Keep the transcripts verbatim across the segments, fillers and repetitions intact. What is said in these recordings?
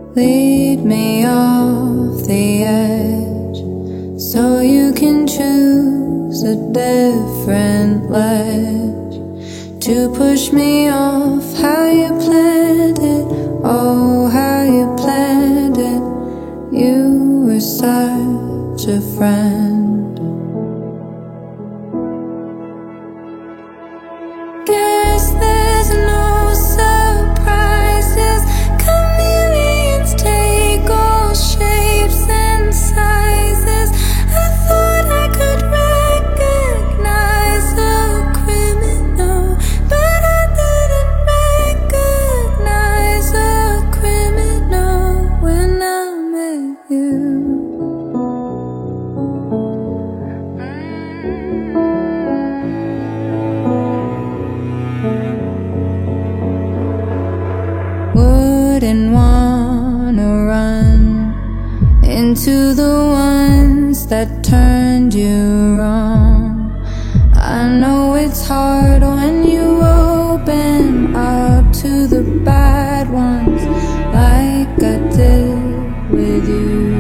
Lead me off the edge so you can choose a different ledge to push me off. How you planned it, oh how you planned it. You were such a friend. Guess there's no surprises. Chameleons take all shapes and sizes. I thought I could recognize a criminal, but I didn't recognize a criminal when I met you. Wouldn't wanna run into the ones that turned you wrong. I know it's hard when you open up to the bad ones like I did with you.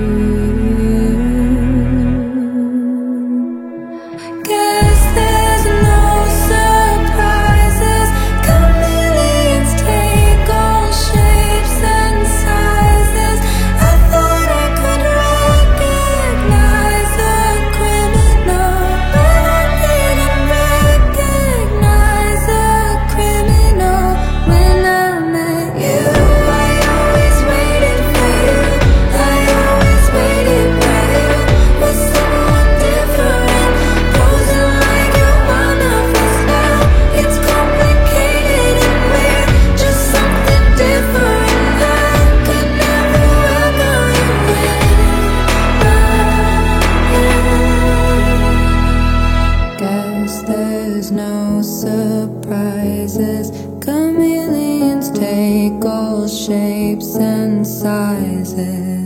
Guess there's no surprises. Chameleons take all shapes and sizes. I thought I could recognize a criminal, but I didn't recognize a criminal when I met you. I always waited for you. I always waited for you. Was someone different, posing like you're one of us now. It's complicated and weird, just something different. I could never welcome you in. Guess there's no surprises. Chameleons take all shapes and sizes.